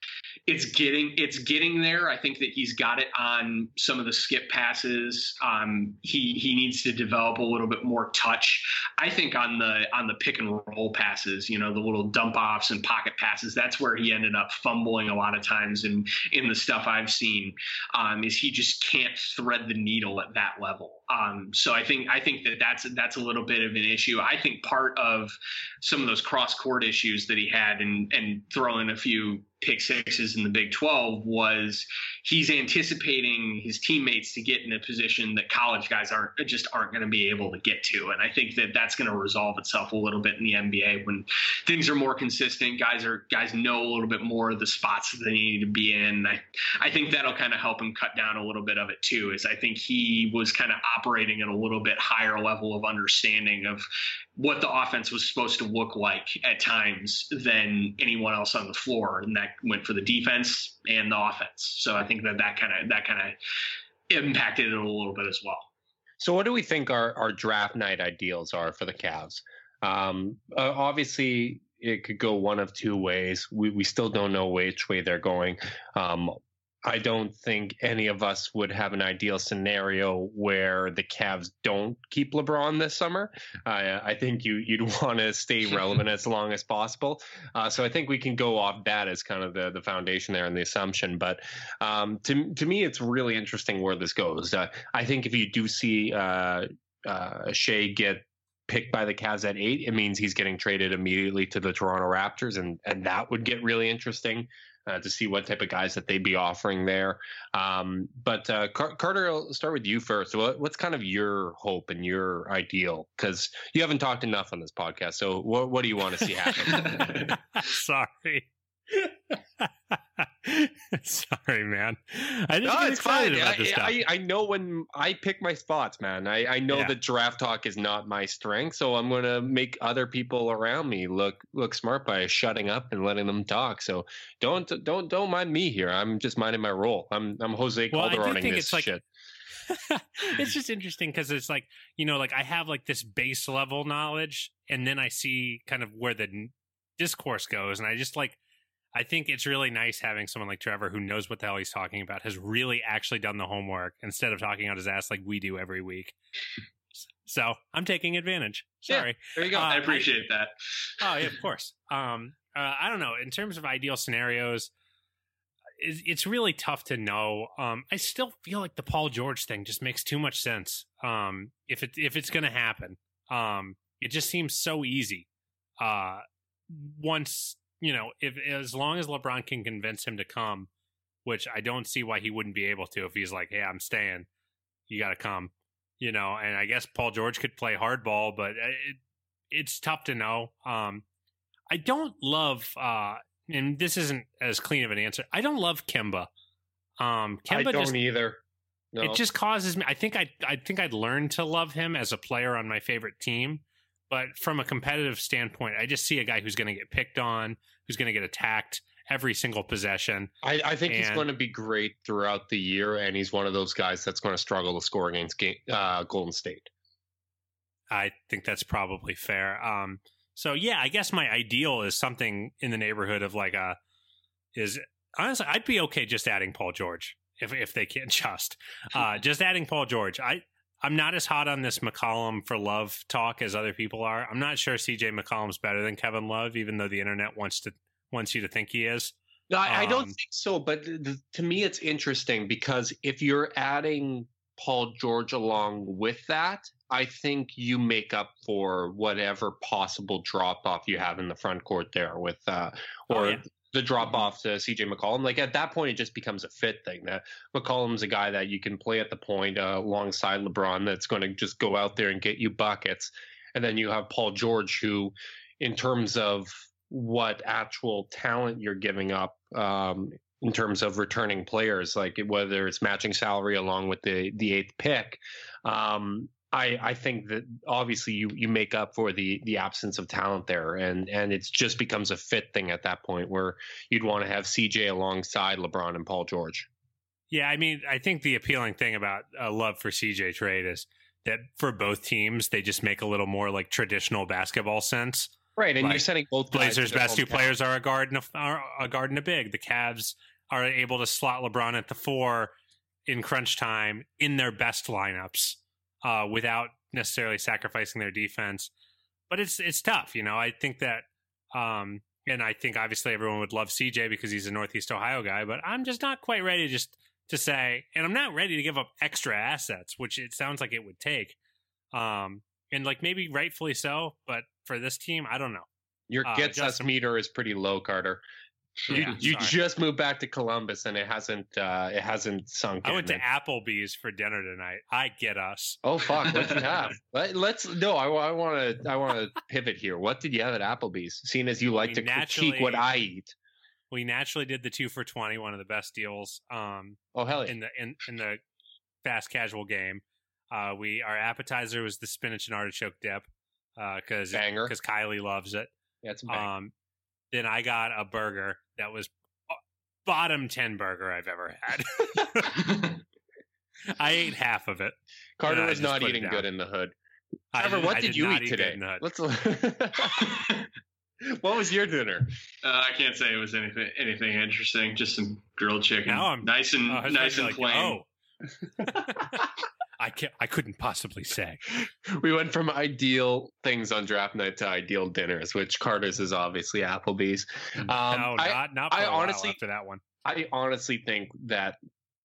it's getting it's getting there. I think that he's got it on some of the skip passes. Um, he he needs to develop a little bit more touch. I think on the on the pick and roll passes, you know, the little dump offs and pocket passes, that's where he ended up fumbling a lot of times. And in the stuff I've seen, um, is he just can't thread the needle at that level. Um, so I think I think that that's that's a little bit of an issue. I think part of some of those cross court issues that he had and and throwing a few pick sixes in the Big twelve was he's anticipating his teammates to get in a position that college guys aren't just aren't going to be able to get to. And I think that that's going to resolve itself a little bit in the N B A when things are more consistent. Guys are guys know a little bit more of the spots that they need to be in. I, I think that'll kind of help him cut down a little bit of it too, is I think he was kind of operating at a little bit higher level of understanding of what the offense was supposed to look like at times than anyone else on the floor. And that went for the defense and the offense. So I think that that kind of that kind of impacted it a little bit as well. So what do we think our, our draft night ideals are for the Cavs? Um, uh, obviously, it could go one of two ways. We we still don't know which way they're going. Um, I don't think any of us would have an ideal scenario where the Cavs don't keep LeBron this summer. Uh, I think you, you'd want to stay relevant as long as possible. Uh, so I think we can go off that as kind of the, the foundation there and the assumption. But um, to, to me, it's really interesting where this goes. Uh, I think if you do see uh, uh, Shea get picked by the Cavs at eight, it means he's getting traded immediately to the Toronto Raptors, and, and that would get really interesting. Uh, to see what type of guys that they'd be offering there. Um, but uh, Car- Carter, I'll start with you first. What, what's kind of your hope and your ideal? Because you haven't talked enough on this podcast. So what, what do you want to see happen? Sorry. Sorry, man. I just no, get it's excited fine. about this I, stuff. I, I know when I pick my spots, man. I, I know Yeah. that draft talk is not my strength, so I'm going to make other people around me look look smart by shutting up and letting them talk. So don't don't don't mind me here. I'm just minding my role. I'm I'm Jose Well, I do Calderoning think this it's like- shit. It's just interesting because it's like, you know, like I have like this base level knowledge, and then I see kind of where the n- discourse goes, and I just like, I think it's really nice having someone like Trevor who knows what the hell he's talking about, has really actually done the homework instead of talking out his ass like we do every week. So I'm taking advantage. Sorry. Yeah, there you go. Uh, I appreciate that. Oh yeah, of course. Um, uh, I don't know. In terms of ideal scenarios, it's, it's really tough to know. Um, I still feel like the Paul George thing just makes too much sense. Um, if it if it's going to happen, um, it just seems so easy. Uh, once you know, if as long as LeBron can convince him to come, which I don't see why he wouldn't be able to if he's like, "Hey, I'm staying. You got to come." You know, and I guess Paul George could play hardball, but it, it's tough to know. Um, I don't love, uh, and this isn't as clean of an answer. I don't love Kemba. Um, Kemba I don't just, either. No. It just causes me. I think I, I think I'd learn to love him as a player on my favorite team, but from a competitive standpoint, I just see a guy who's going to get picked on, who's going to get attacked every single possession. I, I think and, he's going to be great throughout the year, and he's one of those guys that's going to struggle to score against game, uh, Golden State. I think that's probably fair. Um, so yeah, I guess my ideal is something in the neighborhood of like a is honestly, I'd be okay just adding Paul George if if they can't just uh, just adding Paul George. I I'm not as hot on this McCollum for Love talk as other people are. I'm not sure C J McCollum's better than Kevin Love, even though the internet wants to wants you to think he is. No, I, I don't Um, think so. But th- th- to me, it's interesting because if you're adding Paul George along with that, I think you make up for whatever possible drop off you have in the front court there with, uh, or Oh, yeah. the drop off to C J McCollum. Like at that point, it just becomes a fit thing. That McCollum's a guy that you can play at the point uh, alongside LeBron that's going to just go out there and get you buckets. And then you have Paul George, who, in terms of what actual talent you're giving up, um, in terms of returning players, like whether it's matching salary along with the the eighth pick, um, I, I think that obviously you you make up for the the absence of talent there, and and it just becomes a fit thing at that point where you'd want to have C J alongside LeBron and Paul George. Yeah, I mean, I think the appealing thing about a Love for C J trade is that for both teams, they just make a little more like traditional basketball sense. Right, and Like, you're setting both guys Blazers' to their best two hometown. players are a guard and a, are a guard and a big. The Cavs are able to slot LeBron at the four in crunch time in their best lineups uh, without necessarily sacrificing their defense. But it's it's tough, you know. I think that, um, and I think obviously everyone would love C J because he's a Northeast Ohio guy, but I'm just not quite ready just to say, and I'm not ready to give up extra assets, which it sounds like it would take. Um, and like maybe rightfully so, but for this team, I don't know. Your Uh, gets us Justin- meter is pretty low, Carter. You, Yeah, you sorry. just moved back to Columbus and it hasn't uh, it hasn't sunk I in. went to Applebee's for dinner tonight. I get us. Oh fuck! What did you have? Let, let's no. I want to. I want to pivot here. What did you have at Applebee's? Seeing as you like We to critique naturally- what I eat. We naturally did the two for twenty, one of the best deals um, Oh hell yeah! in the in, in the fast casual game. Uh, we our appetizer was the spinach and artichoke dip because Banger. because Kylie loves it. Yeah, it's a banger. Um, then I got a burger that was bottom ten burger I've ever had. I ate half of it. Carter and I was just not put it eating down. good in the hood. I Trevor, did- what I did, did you not eat eat today? good in the hood. Let's. What was your dinner? Uh, I can't say it was anything anything interesting. Just some grilled chicken, Now I'm- nice and Oh, I was nice and like, plain. oh. I can't. I couldn't possibly say. We went from ideal things on draft night to ideal dinners, which Carter's is obviously Applebee's. Um, no, I, not not for I a while honestly- after that one. I honestly think that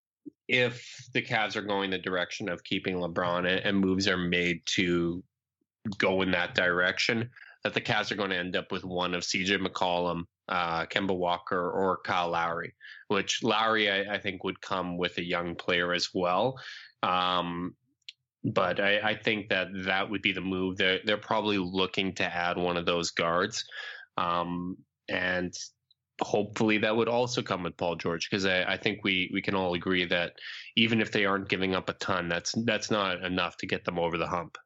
if the Cavs are going the direction of keeping LeBron and- and moves are made to go in that direction, that the Cavs are going to end up with one of C J McCollum, uh, Kemba Walker, or Kyle Lowry, which Lowry I, I think would come with a young player as well. Um, but I, I think that that would be the move. They're, they're probably looking to add one of those guards. Um, and hopefully that would also come with Paul George, because I, I think we, we can all agree that even if they aren't giving up a ton, that's that's not enough to get them over the hump.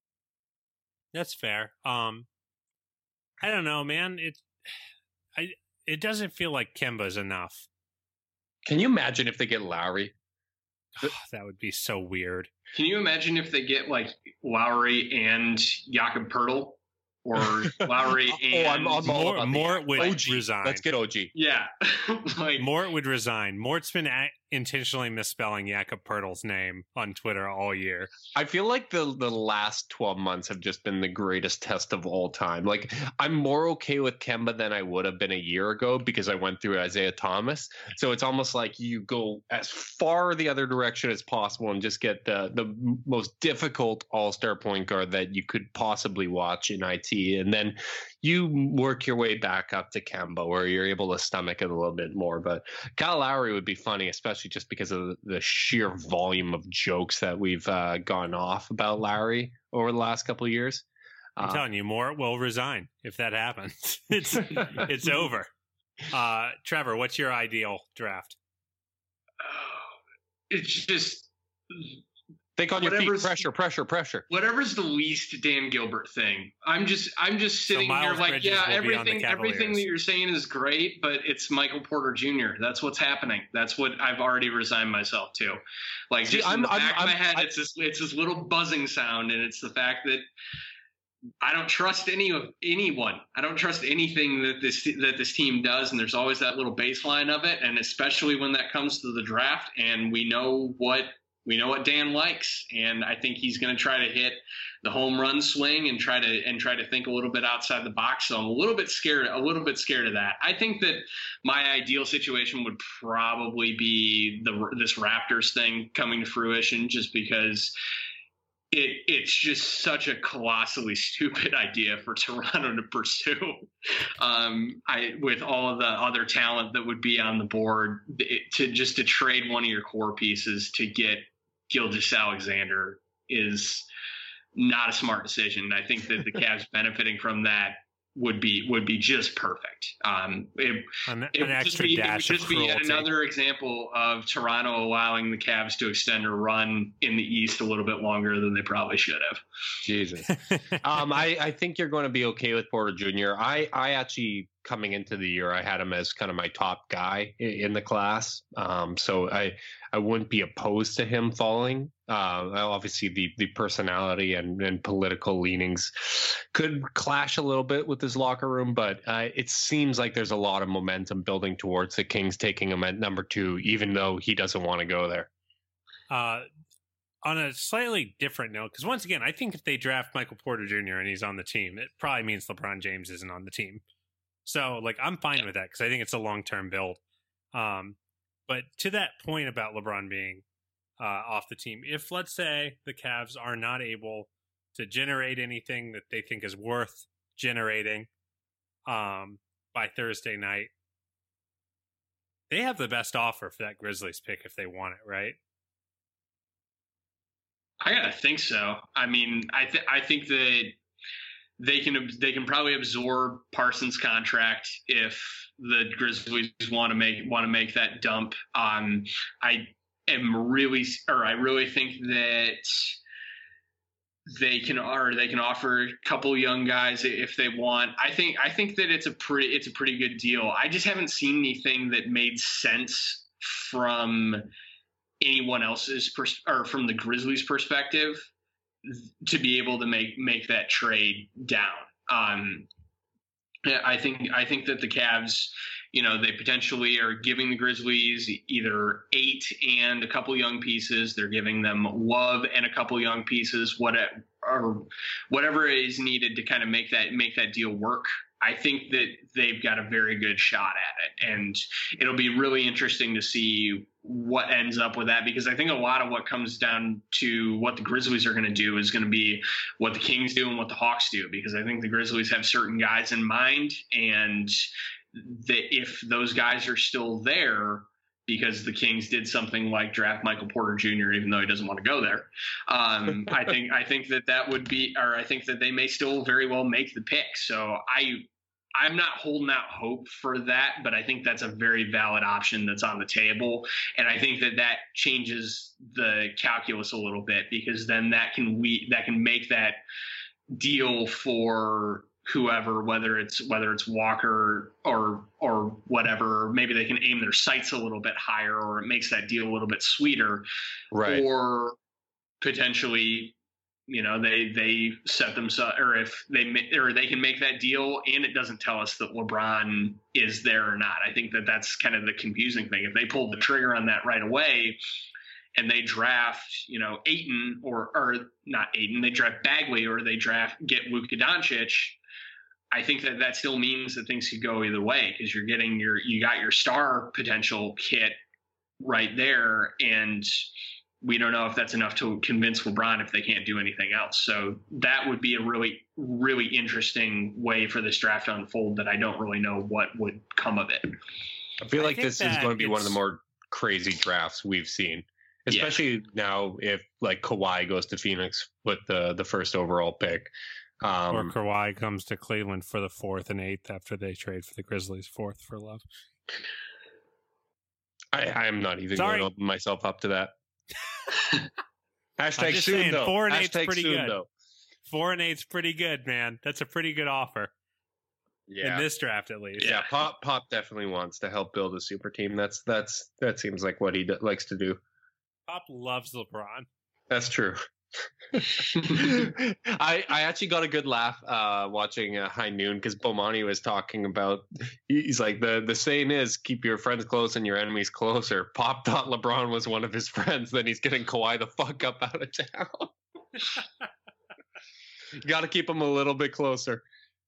That's fair. Um, I don't know, man. It, I, it doesn't feel like Kemba's enough. Can you imagine if they get Lowry? That would be so weird. Can you imagine if they get like Lowry and Jakob Pertl, or Lowry Oh, and I'm- I'm all Mort, about the Mort would O G. resign. Let's get O G. yeah, like Mort would resign. Mort's been a- intentionally misspelling Jakob Pertl's name on Twitter all year. I feel like the the last twelve months have just been the greatest test of all time. Like, I'm more okay with Kemba than I would have been a year ago because I went through Isaiah Thomas. So it's almost like you go as far the other direction as possible and just get the the most difficult all-star point guard that you could possibly watch in I T, and then you work your way back up to Kemba where you're able to stomach it a little bit more. But Kyle Lowry would be funny, especially just because of the sheer volume of jokes that we've uh, gone off about Lowry over the last couple of years. I'm Uh, telling you, Mort will resign if that happens. It's it's over. Uh, Trevor, what's your ideal draft? it's just think on your feet. whatever's- Pressure, pressure, pressure. whatever's the least Dan Gilbert thing. I'm just I'm just So sitting here Miles like, Bridges yeah, will be on the everything everything Cavaliers. that you're saying is great, but it's Michael Porter Junior That's what's happening. That's what I've already resigned myself to. Like, See, just in I'm- the I'm- back of my I'm- head, I- it's this it's this little buzzing sound, and it's the fact that I don't trust any of anyone. I don't trust anything that this that this team does, and there's always that little baseline of it, and especially when that comes to the draft, and we know what we know what Dan likes, and I think he's going to try to hit the home run swing and try to and try to think a little bit outside the box. So I'm a little bit scared, a little bit scared of that. I think that my ideal situation would probably be the this Raptors thing coming to fruition, just because it it's just such a colossally stupid idea for Toronto to pursue. Um, I with all of the other talent that would be on the board, it, to just to trade one of your core pieces to get Gilgeous Alexander is not a smart decision. I think that the Cavs benefiting from that would be would be just perfect. Um, it, An, it an would just extra be, it would dash of just be yet cruelty. another example of Toronto allowing the Cavs to extend a run in the East a little bit longer than they probably should have. Jesus. um, I, I think you're going to be okay with Porter Junior I, I actually, coming into the year, I had him as kind of my top guy in, in the class. Um, so I, I wouldn't be opposed to him falling Uh, obviously, the the personality and, and political leanings could clash a little bit with his locker room, but uh, it seems like there's a lot of momentum building towards the Kings taking him at number two, even though he doesn't want to go there. Uh, on a slightly different note, because once again, I think if they draft Michael Porter Junior and he's on the team, it probably means LeBron James isn't on the team. So, like, I'm fine with that because I think it's a long-term build. Um, but to that point about LeBron being uh, off the team, if, let's say, the Cavs are not able to generate anything that they think is worth generating um, by Thursday night, they have the best offer for that Grizzlies pick if they want it, right? I gotta think so. I mean, I th- I think that they can they can probably absorb Parsons' contract if the Grizzlies want to make want to make that dump. Um, I am really, or I really think that they can, or they can offer a couple young guys if they want. I think I think that it's a pretty it's a pretty good deal. I just haven't seen anything that made sense from anyone else's pers- or from the Grizzlies' perspective to be able to make make that trade down. Um, I think I think that the Cavs, you know, they potentially are giving the Grizzlies either eight and a couple young pieces. They're giving them Love and a couple young pieces, what or whatever is needed to kind of make that make that deal work. I think that they've got a very good shot at it, and it'll be really interesting to see what ends up with that, because I think a lot of what comes down to what the Grizzlies are going to do is going to be what the Kings do and what the Hawks do, because I think the Grizzlies have certain guys in mind, and that if those guys are still there, because the Kings did something like draft Michael Porter Junior, even though he doesn't want to go there. Um, I think I think that that would be, or I think that they may still very well make the pick. So I, I'm not holding out hope for that, but I think that's a very valid option that's on the table. And I think that that changes the calculus a little bit, because then that can we that can make that deal for whoever, whether it's whether it's Walker or or whatever, maybe they can aim their sights a little bit higher, or it makes that deal a little bit sweeter. Right. Or potentially, you know, they they set themselves, or if they or they can make that deal and it doesn't tell us that LeBron is there or not. I think that that's kind of the confusing thing. If they pull the trigger on that right away and they draft, you know, Ayton or or not Ayton, they draft Bagley, or they draft get Luka Doncic, I think that that still means that things could go either way, because you're getting your, you got your star potential kit right there. And we don't know if that's enough to convince LeBron if they can't do anything else. So that would be a really, really interesting way for this draft to unfold that I don't really know what would come of it. I feel like I this is going to be one of the it's- more crazy drafts we've seen, especially yeah. now if like Kawhi goes to Phoenix with the, the first overall pick. Um, or Kawhi comes to Cleveland for the fourth and eighth after they trade for the Grizzlies fourth for Love. I, I am not even Sorry. going to open myself up to that. Hashtag I'm just soon, saying, though. four and Hashtag eight's pretty soon, good. Though. Four and eight's pretty good, man. That's a pretty good offer. Yeah. In this draft, at least. Yeah, Pop Pop definitely wants to help build a super team. That's that's that seems like what he d- likes to do. Pop loves LeBron. That's true. I I actually got a good laugh uh, watching uh, High Noon, because Bomani was talking about, he's like, the the saying is keep your friends close and your enemies closer. Pop thought LeBron was one of his friends, then he's getting Kawhi the fuck up out of town. You got to keep him a little bit closer.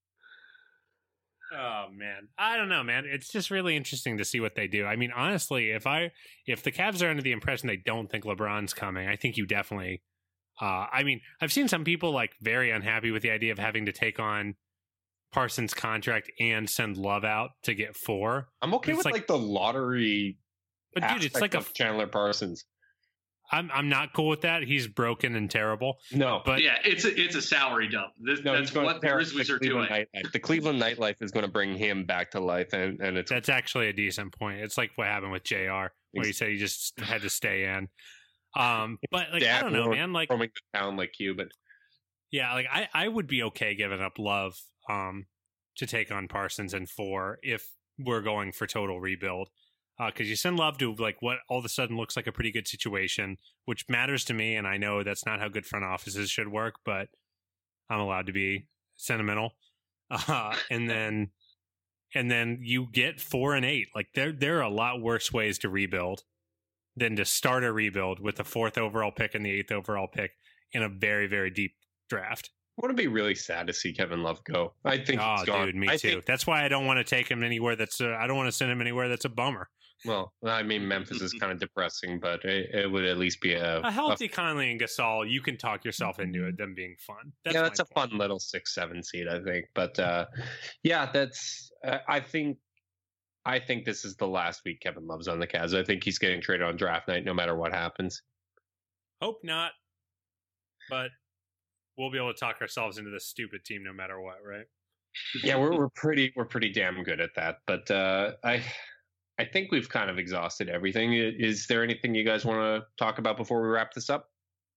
Oh man, I don't know, man. It's just really interesting to see what they do. I mean, honestly, if I if the Cavs are under the impression they don't think LeBron's coming, I think you definitely. Uh, I mean, I've seen some people like very unhappy with the idea of having to take on Parsons' contract and send Love out to get four. I'm okay with like, like the lottery. But dude, it's like a Chandler Parsons. I'm I'm not cool with that. He's broken and terrible. No, but yeah, it's a it's a salary dump. This, no, that's what the Grizzlies the are doing. Nightlife. The Cleveland nightlife is going to bring him back to life, and and it's that's actually a decent point. It's like what happened with J R, where he said he just had to stay in. Um, but like I don't know, man. Like roaming the town like Cuban. Yeah, like I, I would be okay giving up Love um to take on Parsons and four if we're going for total rebuild. Because uh, you send Love to like what all of a sudden looks like a pretty good situation, which matters to me, and I know that's not how good front offices should work, but I'm allowed to be sentimental. Uh, and then, and then you get four and eight. Like there, there are a lot worse ways to rebuild than to start a rebuild with the fourth overall pick and the eighth overall pick in a very, very deep draft. I want to be really sad to see Kevin Love go. I think oh, he's gone. dude, me I too. think, that's why I don't want to take him anywhere. That's uh, I don't want to send him anywhere that's a bummer. Well, I mean, Memphis is kind of depressing, but it, it would at least be a a healthy a, Conley and Gasol. You can talk yourself into it, them being fun. That's yeah, that's a point. Fun little six, seven seed, I think. But uh, yeah, that's. Uh, I think. I think this is the last week Kevin Love's on the Cavs. I think he's getting traded on draft night, no matter what happens. Hope not, but we'll be able to talk ourselves into this stupid team, no matter what, right? Yeah, we're we're pretty we're pretty damn good at that. But uh, I. I think we've kind of exhausted everything. Is there anything you guys want to talk about before we wrap this up?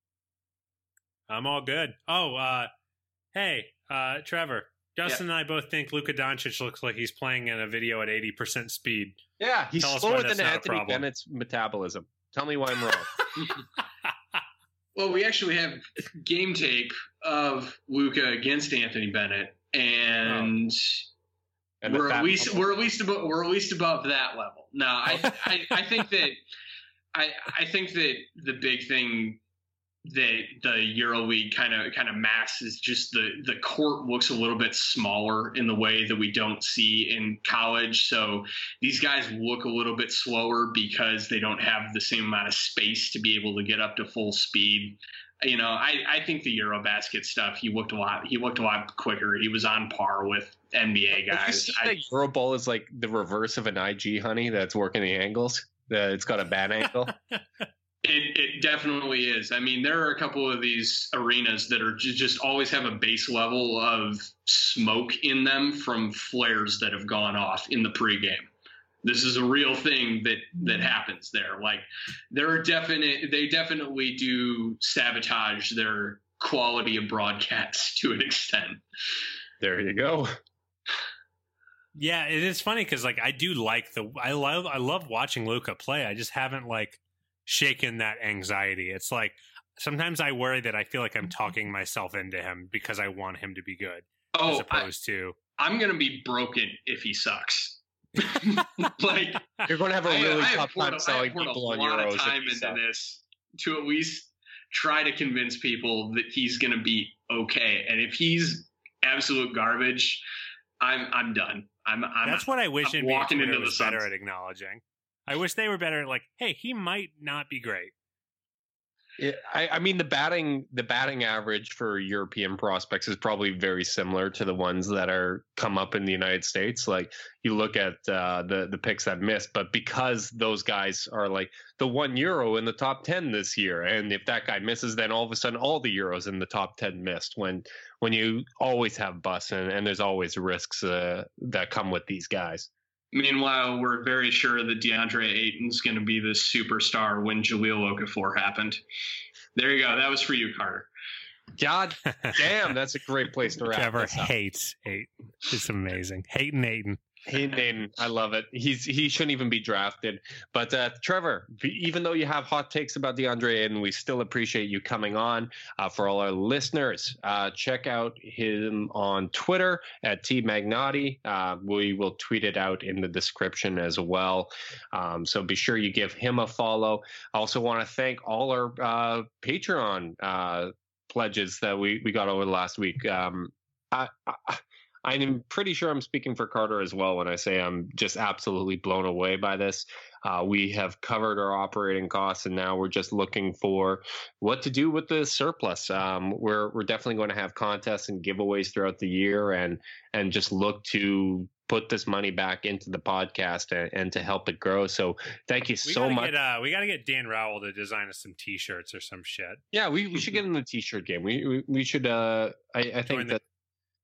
I'm all good. Oh, uh, hey, uh, Trevor, Justin yeah. and I both think Luka Doncic looks like he's playing in a video at eighty percent speed. Yeah, he's Tell slower than Anthony Bennett's metabolism. Tell me why I'm wrong. Well, we actually have game tape of Luka against Anthony Bennett, and... Oh. And we're at least level. we're at least above we're at least above that level. No, I, I I think that I I think that the big thing that the EuroLeague kind of kind of masks is just the the court looks a little bit smaller in the way that we don't see in college. So these guys look a little bit slower because they don't have the same amount of space to be able to get up to full speed. You know, I, I think the Eurobasket stuff, he looked a lot he looked a lot quicker. He was on par with N B A guys. I think Euroball is like the reverse of an I G honey that's working the angles. Uh, it's got a bad angle. It it definitely is. I mean, there are a couple of these arenas that are j- just always have a base level of smoke in them from flares that have gone off in the pregame. This is a real thing that, that happens there. Like there are definite, they definitely do sabotage their quality of broadcasts to an extent. There you go. Yeah, it is funny because like I do like the I love I love watching Luka play. I just haven't like shaken that anxiety. It's like sometimes I worry that I feel like I'm talking myself into him because I want him to be good. Oh, as opposed I, to I'm gonna be broken if he sucks. Like you're going to have a really I, tough I time selling people on Euros. I have poured a lot of time into this to at least try to convince people that he's going to be okay. And if he's absolute garbage, I'm I'm done. I'm. I'm That's what I wish I'm N B A walking into was the better suns. at acknowledging. I wish they were better at like, hey, he might not be great. Yeah, I, I mean the batting the batting average for European prospects is probably very similar to the ones that are come up in the United States. Like you look at uh, the the picks that missed, but because those guys are like the one Euro in the top ten this year, and if that guy misses, then all of a sudden all the Euros in the top ten missed. When when you always have busts and, and there's always risks uh, that come with these guys. Meanwhile, we're very sure that DeAndre Ayton's going to be the superstar when Jahlil Okafor happened. There you go. That was for you, Carter. God damn, that's a great place to wrap. Trevor hates Ayton. It's amazing. Hating Ayton. Hating Ayton. I love it. He's he shouldn't even be drafted. But uh, Trevor, even though you have hot takes about DeAndre Ayton, we still appreciate you coming on. Uh, for all our listeners, uh, check out him on Twitter at T Magnotti. Uh, we will tweet it out in the description as well. Um, so be sure you give him a follow. I also want to thank all our uh, Patreon uh, pledges that we, we got over the last week. Um, I, I I'm pretty sure I'm speaking for Carter as well when I say I'm just absolutely blown away by this. Uh, we have covered our operating costs, and now we're just looking for what to do with the surplus. Um, we're we're definitely going to have contests and giveaways throughout the year, and and just look to put this money back into the podcast and, and to help it grow. So thank you we so much. Get, uh, we got to get Dan Rowell to design us some T-shirts or some shit. Yeah, we, we should get in the T-shirt game. We we, we should. Uh, I, I think the- that.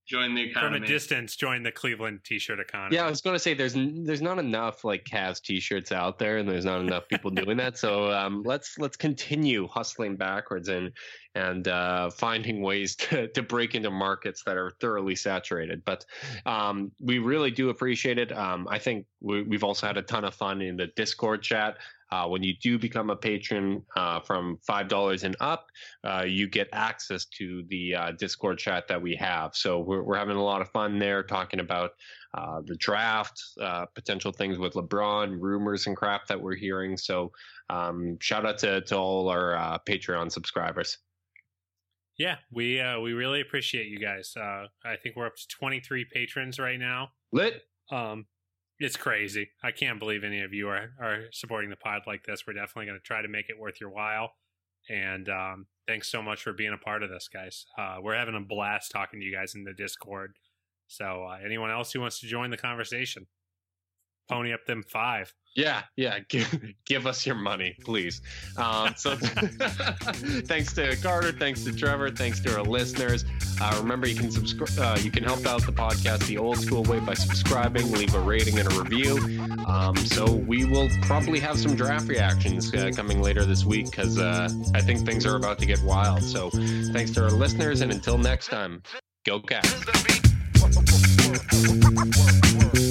join the economy. From a distance, join the Cleveland t-shirt economy. Yeah, I was going to say there's there's not enough like Cavs t-shirts out there, and there's not enough people doing that. So um, let's let's continue hustling backwards and and uh, finding ways to, to break into markets that are thoroughly saturated. But um, we really do appreciate it. Um, I think we, we've also had a ton of fun in the Discord chat. Uh, when you do become a patron uh, from five dollars and up, uh, you get access to the uh, Discord chat that we have. So we're, we're having a lot of fun there talking about uh, the draft, uh, potential things with LeBron, rumors and crap that we're hearing. So um, shout out to, to all our uh, Patreon subscribers. Yeah, we uh, we really appreciate you guys. Uh, I think we're up to twenty-three patrons right now. Lit. Um, It's crazy. I can't believe any of you are, are supporting the pod like this. We're definitely going to try to make it worth your while. And um, thanks so much for being a part of this, guys. Uh, we're having a blast talking to you guys in the Discord. So uh, anyone else who wants to join the conversation, pony up them five. Yeah, yeah. Give, give us your money, please. Um, so thanks to Carter, thanks to Trevor, thanks to our listeners. Uh, remember, you can subscribe. Uh, you can help out the podcast the old school way by subscribing, leave a rating and a review. Um, so we will probably have some draft reactions uh, coming later this week because uh, I think things are about to get wild. So thanks to our listeners, and until next time, go Cavs.